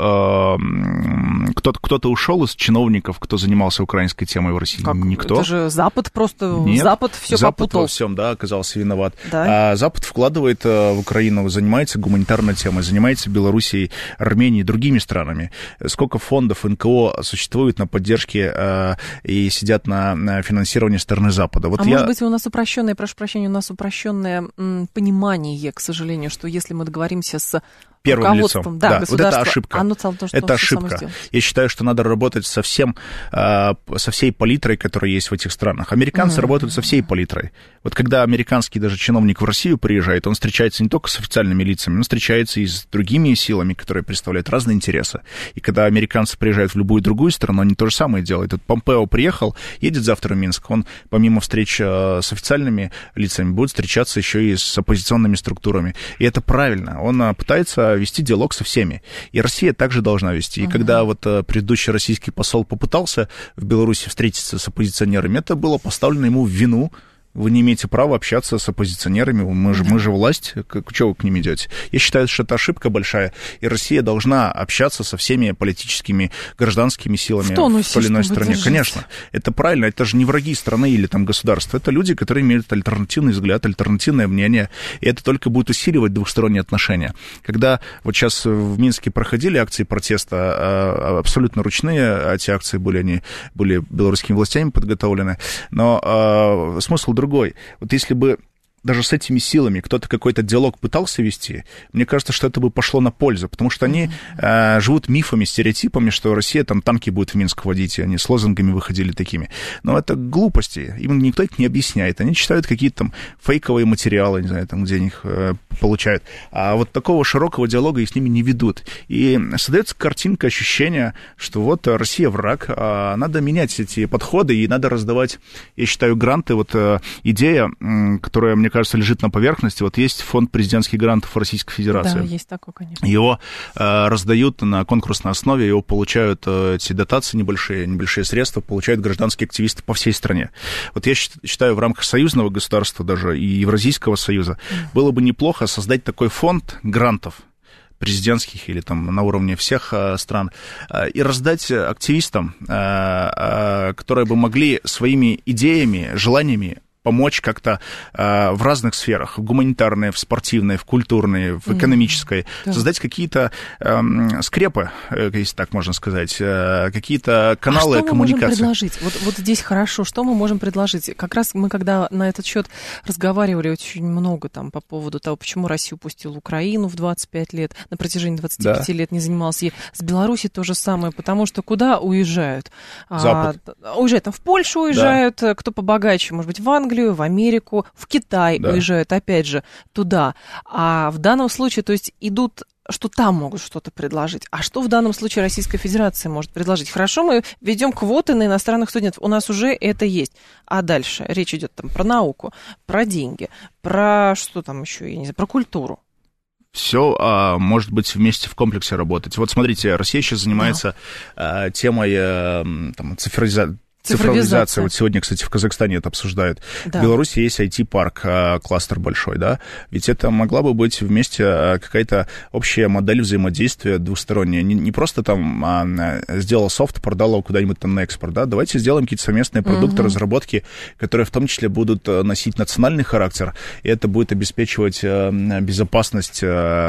кто-то ушел из чиновников, кто занимался украинской темой в России? Как? Никто. Это же Запад просто, Нет, Запад все попутал. Запад во всем, да, оказался виноват. Да. А Запад вкладывает в Украину, занимается гуманитарной темой, занимается Белоруссией, Арменией и другими странами. Сколько фондов НКО существует на поддержке и сидят на финансировании стороны Запада. Вот может быть, у нас упрощенное, прошу прощения, у нас упрощенное понимание, к сожалению, что если мы договоримся с первым лицом. Да, вот это ошибка. Это ошибка. Я считаю, что надо работать со всей палитрой, которая есть в этих странах. Американцы работают со всей палитрой. Вот когда американский даже чиновник в Россию приезжает, он встречается не только с официальными лицами, он встречается и с другими силами, которые представляют разные интересы. И когда американцы приезжают в любую другую страну, они то же самое делают. Вот Помпео приехал, едет завтра в Минск, он помимо встреч с официальными лицами будет встречаться еще и с оппозиционными структурами. И это правильно. Он пытается вести диалог со всеми. И Россия также должна вести. И когда вот предыдущий российский посол попытался в Беларуси встретиться с оппозиционерами, это было поставлено ему в вину. Вы не имеете права общаться с оппозиционерами, мы же власть, чего вы к ним идете? Я считаю, что это ошибка большая, и Россия должна общаться со всеми политическими, гражданскими силами в той или иной стране. Конечно, это правильно, это же не враги страны или там государства, это люди, которые имеют альтернативный взгляд, альтернативное мнение, и это только будет усиливать двухсторонние отношения. Когда вот сейчас в Минске проходили акции протеста, абсолютно ручные эти акции были, они были белорусскими властями подготовлены, но смысл другой. Вот если бы даже с этими силами кто-то какой-то диалог пытался вести, мне кажется, что это бы пошло на пользу, потому что они живут мифами, стереотипами, что Россия там танки будет в Минск водить, и они с лозунгами выходили такими. Но это глупости, им никто это не объясняет. Они читают какие-то там фейковые материалы, не знаю, там, где они их получают. А вот такого широкого диалога и с ними не ведут. И создается картинка, ощущение, что вот Россия враг, а надо менять эти подходы, и надо раздавать, я считаю, гранты. Вот идея, которая, мне кажется, лежит на поверхности. Вот есть фонд президентских грантов Российской Федерации. Да, есть такой, конечно. Его раздают на конкурсной основе, его получают эти дотации небольшие средства, получают гражданские активисты по всей стране. Вот я считаю, в рамках союзного государства даже и Евразийского союза было бы неплохо создать такой фонд грантов президентских или там на уровне всех стран, и раздать активистам, которые бы могли своими идеями, желаниями помочь как-то в разных сферах, в гуманитарной, в спортивной, в культурной, в экономической, создать какие-то скрепы, если так можно сказать, какие-то каналы коммуникации. Что мы можем предложить? Вот здесь хорошо, что мы можем предложить? Как раз мы, когда на этот счет разговаривали очень много там по поводу того, почему Россия упустила Украину в 25 лет, на протяжении 25 лет не занималась, и с Беларуси то же самое, потому что куда уезжают? Запад. Уезжают там в Польшу, уезжают, кто побогаче, может быть, в Англию, в Америку, в Китай уезжают, опять же, туда. А в данном случае, то есть идут, что там могут что-то предложить. А что в данном случае Российская Федерация может предложить? Хорошо, мы ведем квоты на иностранных студентов, у нас уже это есть. А дальше речь идет там про науку, про деньги, про что там еще, я не знаю, про культуру. Все может быть вместе в комплексе работать. Вот смотрите, Россия сейчас занимается темой цифровизации. цифровизация. Вот сегодня, кстати, в Казахстане это обсуждают. Да. В Беларуси есть IT-парк, кластер большой, да? Ведь это могла бы быть вместе какая-то общая модель взаимодействия двусторонняя. Не просто там сделал софт, продал его куда-нибудь там на экспорт, да? Давайте сделаем какие-то совместные продукты, разработки, которые в том числе будут носить национальный характер, и это будет обеспечивать безопасность,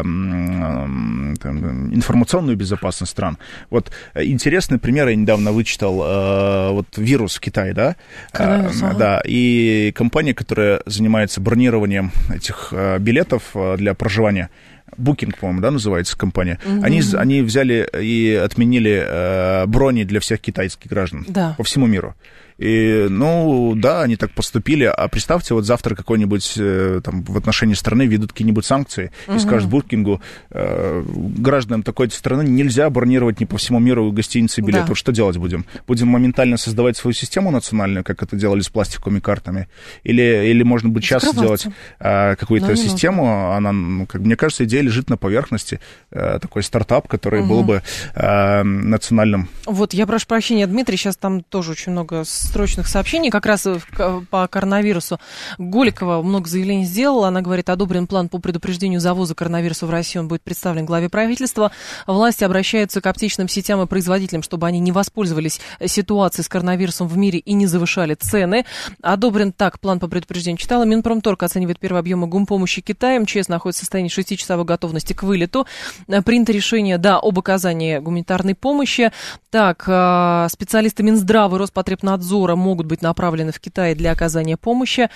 информационную безопасность стран. Вот интересный пример я недавно вычитал, вот вирус в Китае, да? Да, и компания, которая занимается бронированием этих билетов для проживания, Booking, по-моему, да, называется компания. Они взяли и отменили брони для всех китайских граждан по всему миру. И, ну, да, они так поступили, а представьте, вот завтра какой-нибудь там в отношении страны ведут какие-нибудь санкции и скажут Booking, гражданам такой-то страны нельзя бронировать не по всему миру гостиницы и билеты. Вот что делать будем? Будем моментально создавать свою систему национальную, как это делали с пластиковыми картами? Или можно бы сейчас сделать какую-то систему, она, ну, как мне кажется, идея лежит на поверхности, такой стартап, который был бы национальным. Вот, я прошу прощения, Дмитрий, сейчас там тоже очень много срочных сообщений, как раз по коронавирусу. Голикова много заявлений сделала, она говорит, одобрен план по предупреждению завоза коронавируса в Россию, он будет представлен главе правительства. Власти обращаются к аптечным сетям и производителям, чтобы они не воспользовались ситуацией с коронавирусом в мире и не завышали цены. Одобрен так план по предупреждению. Читала, Минпромторг оценивает первые объемы гумпомощи Китая. МЧС находится в состоянии 6-часовой готовности к вылету. Принято решение, об оказании гуманитарной помощи. Так, специалисты Минздрава и Роспотребнадзора могут быть направлены в Китай для оказания помощи.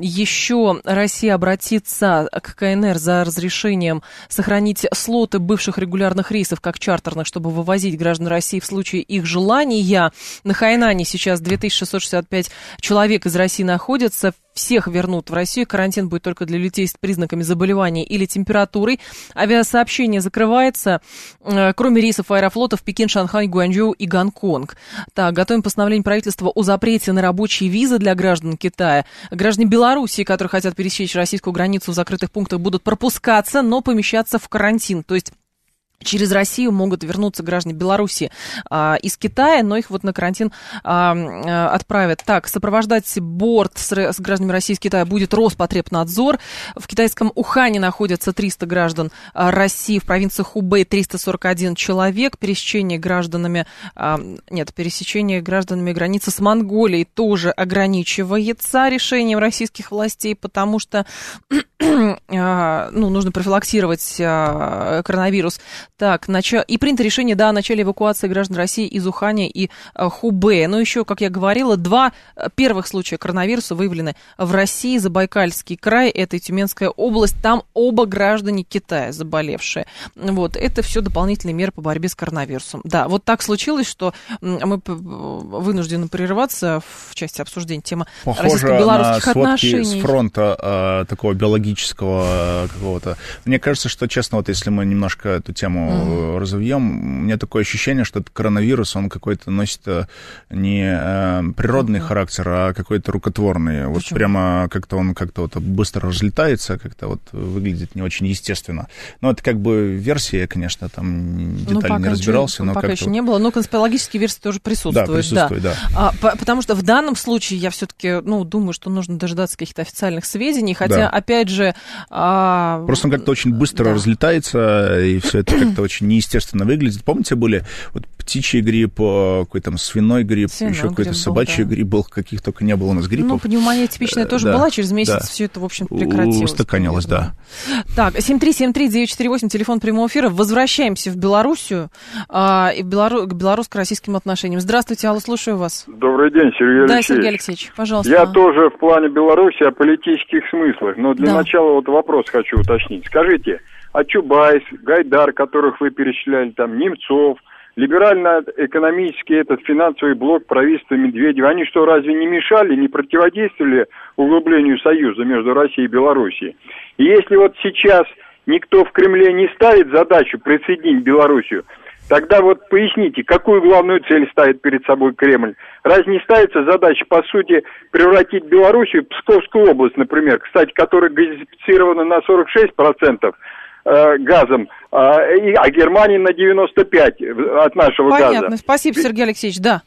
Еще Россия обратится к КНР за разрешением сохранить слоты бывших регулярных рейсов, как чартерных, чтобы вывозить граждан России в случае их желания. На Хайнане сейчас 2665 человек из России находятся. Всех вернут в Россию. Карантин будет только для людей с признаками заболевания или температурой. Авиасообщение закрывается, кроме рейсов Аэрофлота в Пекин, Шанхай, Гуанчжоу и Гонконг. Так, готовим постановление правительства о запрете на рабочие визы для граждан Китая. Граждане Белоруссии, которые хотят пересечь российскую границу в закрытых пунктах, будут пропускаться, но помещаться в карантин. То есть через Россию могут вернуться граждане Беларуси из Китая, но их вот на карантин отправят. Так, сопровождать борт с гражданами России из Китая будет Роспотребнадзор. В китайском Ухане находятся 300 граждан России, в провинции Хубэй 341 человек. Пересечение гражданами границы с Монголией тоже ограничивается решением российских властей, потому что нужно профилактировать коронавирус. Так, и принято решение, о начале эвакуации граждан России из Уханя и Хубэя. Но еще, как я говорила, 2 первых случая коронавируса выявлены в России. Забайкальский край, это и Тюменская область. Там оба граждане Китая заболевшие. Вот, это все дополнительные меры по борьбе с коронавирусом. Да, вот так случилось, что мы вынуждены прерываться в части обсуждения темы российско-белорусских отношений. С фронта такого биологического какого-то. Мне кажется, что, честно, вот если мы немножко эту тему разовьем, у меня такое ощущение, что этот коронавирус, он какой-то носит не природный характер, а какой-то рукотворный. Почему? Вот прямо как-то он вот быстро разлетается, как-то вот выглядит не очень естественно. Но это как бы версия, конечно, там детально не разбирался. Но пока еще не было, но конспирологические версии тоже присутствуют. Да. Потому что в данном случае я все-таки, думаю, что нужно дождаться каких-то официальных сведений, хотя, опять же... Просто он как-то очень быстро разлетается, и все это как-то очень неестественно выглядит. Помните, были вот птичий грипп, какой-то там свиной грипп, еще какой-то собачий грипп был, каких только не было у нас гриппов. Пневмония типичная тоже была, через месяц все это, в общем, прекратилось. Устаканилось, да. Так, 7373948, телефон прямого эфира. Возвращаемся в Белоруссию и к белорусско-российским отношениям. Здравствуйте, алло, слушаю вас. Добрый день, Сергей Алексеевич. Да, Сергей Алексеевич, пожалуйста. Я тоже в плане Беларуси о политических смыслах, но для начала вот вопрос хочу уточнить. Скажите, а Чубайс, Гайдар, которых вы перечисляли, там, Немцов, либерально-экономический этот финансовый блок правительства Медведева, они что, разве не мешали, не противодействовали углублению союза между Россией и Белоруссией? И если вот сейчас никто в Кремле не ставит задачу присоединить Белоруссию, тогда вот поясните, какую главную цель ставит перед собой Кремль? Разве не ставится задача, по сути, превратить Белоруссию в Псковскую область, например, кстати, которая газифицирована на 46%, газом, а Германия на 95% от нашего газа. Понятно, спасибо, Сергей Алексеевич, да.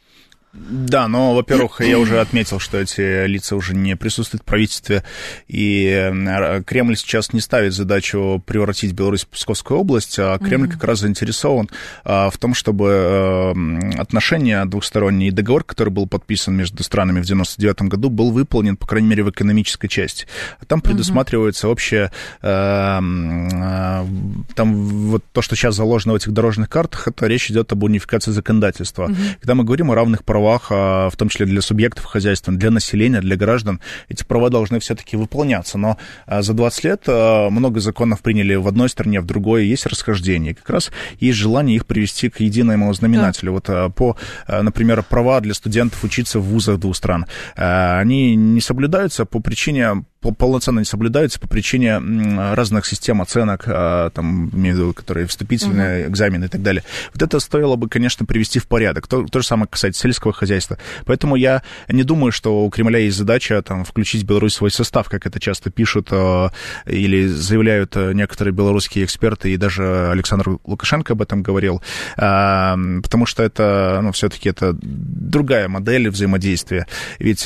Да, но, во-первых, я уже отметил, что эти лица уже не присутствуют в правительстве, и Кремль сейчас не ставит задачу превратить Беларусь в Псковскую область, а Кремль как раз заинтересован в том, чтобы отношения двухсторонние и договор, который был подписан между странами в 1999 году, был выполнен, по крайней мере, в экономической части. Там предусматривается общее, там вот то, что сейчас заложено в этих дорожных картах, это речь идет об унификации законодательства. Когда мы говорим о равных правах, в том числе для субъектов хозяйства, для населения, для граждан, эти права должны все-таки выполняться. Но за 20 лет много законов приняли в одной стране, в другой, есть расхождение. Как раз есть желание их привести к единому знаменателю. Да. Вот например, права для студентов учиться в вузах двух стран, они не соблюдаются по причине, полноценно не соблюдаются по причине разных систем оценок, там, имею в виду, которые вступительные экзамены и так далее. Вот это стоило бы, конечно, привести в порядок. То же самое касается сельского хозяйства. Поэтому я не думаю, что у Кремля есть задача там, включить Беларусь в свой состав, как это часто пишут или заявляют некоторые белорусские эксперты, и даже Александр Лукашенко об этом говорил, потому что это, ну, все-таки это другая модель взаимодействия. Ведь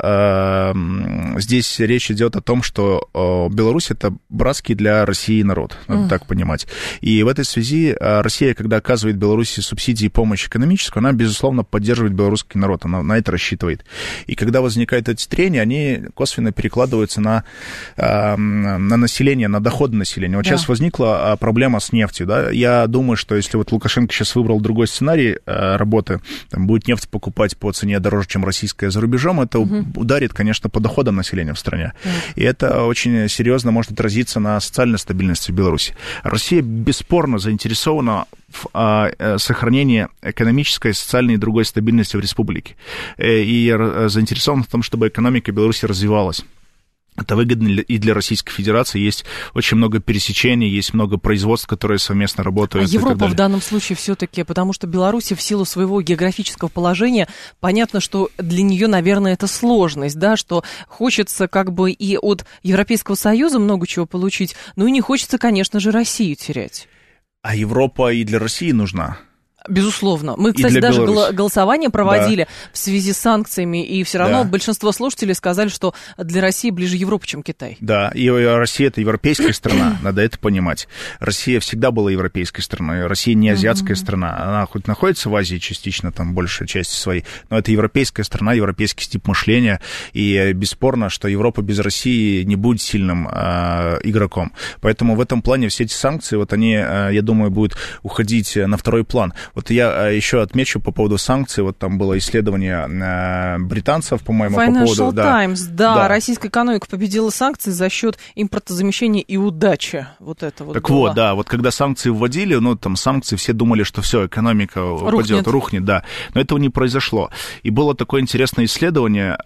здесь речь идет о том, что Беларусь — это братский для России народ, надо так понимать. И в этой связи Россия, когда оказывает Беларуси субсидии и помощь экономическую, она, безусловно, поддерживает белорусский народ, она на это рассчитывает. И когда возникают эти трения, они косвенно перекладываются на население, на доходы населения. Вот сейчас возникла проблема с нефтью. Да? Я думаю, что если вот Лукашенко сейчас выбрал другой сценарий работы, там, будет нефть покупать по цене дороже, чем российская за рубежом, это ударит, конечно, по доходам населения в стране. И это очень серьезно может отразиться на социальной стабильности в Беларуси. Россия бесспорно заинтересована в сохранении экономической, социальной и другой стабильности в республике. И заинтересована в том, чтобы экономика Беларуси развивалась. Это выгодно и для Российской Федерации. Есть очень много пересечений, есть много производств, которые совместно работают. А Европа в данном случае все-таки, потому что Беларусь в силу своего географического положения, понятно, что для нее, наверное, это сложность, да, что хочется как бы и от Европейского Союза много чего получить, но и не хочется, конечно же, Россию терять. А Европа и для России нужна. Безусловно. Мы, кстати, даже голосование проводили в связи с санкциями, и все равно большинство слушателей сказали, что для России ближе Европа, чем Китай. Да, и Россия — это европейская страна, надо это понимать. Россия всегда была европейской страной, Россия не азиатская страна. Она хоть находится в Азии частично, там, большая часть своей, но это европейская страна, европейский тип мышления, и бесспорно, что Европа без России не будет сильным игроком. Поэтому в этом плане все эти санкции, вот они, я думаю, будут уходить на второй план. Вот я еще отмечу по поводу санкций, вот там было исследование британцев, по-моему, Financial по поводу... Times, да, российская экономика победила санкции за счет импортозамещения и удачи. Вот это вот так было. Вот, да, вот когда санкции вводили, ну, там санкции, все думали, что все, экономика упадет, рухнет, да. Но этого не произошло. И было такое интересное исследование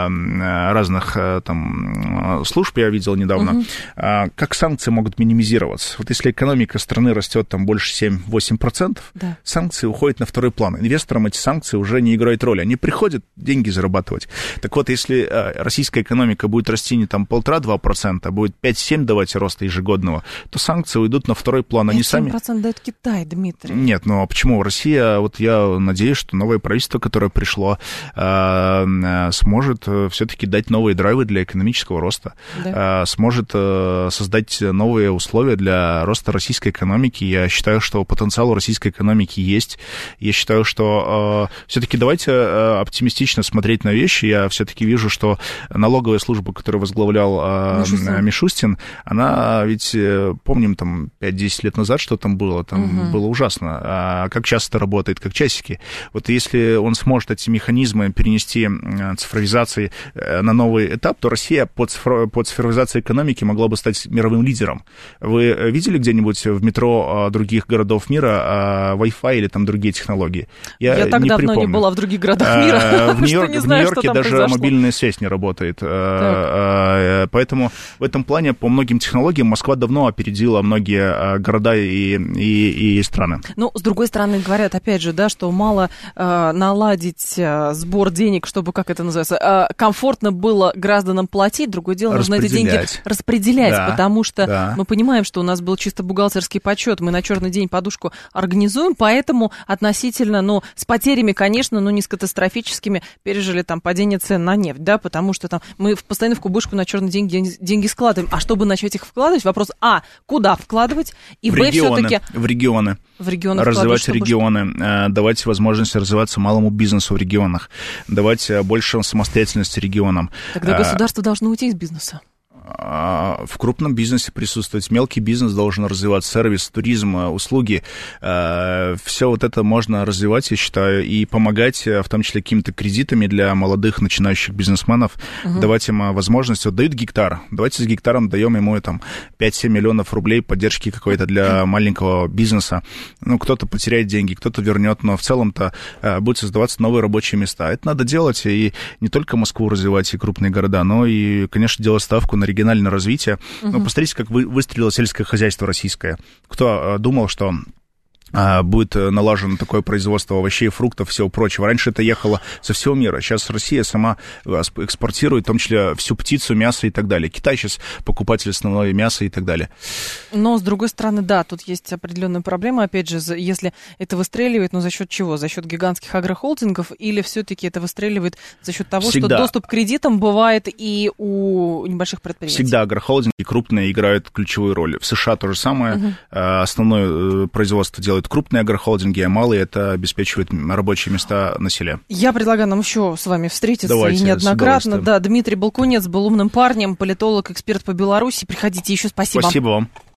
разных там служб, я видел недавно, как санкции могут минимизироваться. Вот если экономика страны растет там больше 7-8%, санкции уходят на второй план. Инвесторам эти санкции уже не играют роли. Они приходят деньги зарабатывать. Так вот, если российская экономика будет расти не там 1,5-2%, а будет 5-7% давать роста ежегодного, то санкции уйдут на второй план. 5-7% дает Китай, Дмитрий. Нет, ну а почему? Россия, вот я надеюсь, что новое правительство, которое пришло, сможет все-таки дать новые драйвы для экономического роста, сможет создать новые условия для роста российской экономики. Я считаю, что потенциал у российской экономики есть. Я считаю, что все-таки давайте оптимистично смотреть на вещи. Я все-таки вижу, что налоговая служба, которую возглавлял Мишустин, она ведь, помним, там 5-10 лет назад, что там было ужасно. А как часто это работает, как часики. Вот если он сможет эти механизмы перенести цифровизации на новый этап, то Россия по цифровизации экономики могла бы стать мировым лидером. Вы видели где-нибудь в метро других городов мира Wi-Fi или там другие технологии? Я так давно не была в других городах мира, в Нью-Йорке даже мобильная связь не работает. Поэтому в этом плане по многим технологиям Москва давно опередила многие города и страны. Ну, с другой стороны, говорят, опять же, да, что мало наладить сбор денег, чтобы, как это называется, комфортно было гражданам платить. Другое дело, нужно эти деньги распределять, потому что мы понимаем, что у нас был чисто бухгалтерский подсчет. Мы на черный день подушку организуем, поэтому поэтому относительно, с потерями, конечно, но не с катастрофическими, пережили там падение цен на нефть, да, потому что там мы постоянно в кубышку на черные деньги складываем. А чтобы начать их вкладывать, вопрос, куда вкладывать, и б, все-таки... В регионы. Развивать регионы, давать возможность развиваться малому бизнесу в регионах, давать больше самостоятельности регионам. Тогда государство должно уйти из бизнеса. В крупном бизнесе присутствовать, мелкий бизнес должен развивать, сервис, туризм, услуги. Все вот это можно развивать, я считаю, и помогать, в том числе, какими-то кредитами для молодых начинающих бизнесменов, давать им возможность. Вот дают гектар, давайте с гектаром даем ему там 5-7 миллионов рублей поддержки какой-то для маленького бизнеса. Кто-то потеряет деньги, кто-то вернет, но в целом-то будут создаваться новые рабочие места. Это надо делать, и не только Москву развивать, и крупные города, но и, конечно, делать ставку на региональное развитие. Посмотрите, как выстрелило сельское хозяйство российское. Кто думал, что будет налажено такое производство овощей, фруктов, всего прочего. Раньше это ехало со всего мира. Сейчас Россия сама экспортирует, в том числе всю птицу, мясо и так далее. Китай сейчас покупатель основное мясо и так далее. Но, с другой стороны, да, тут есть определенная проблема. Опять же, если это выстреливает, за счет чего? За счет гигантских агрохолдингов или все-таки это выстреливает за счет того, что доступ к кредитам бывает и у небольших предприятий? Всегда агрохолдинги крупные играют ключевую роль. В США то же самое. Основное производство делает крупные агрохолдинги, а малые это обеспечивает рабочие места на селе. Я предлагаю нам еще с вами встретиться. Давайте, и неоднократно. Да, Дмитрий Балкунец был умным парнем, политолог, эксперт по Беларуси. Приходите еще. Спасибо. Спасибо вам.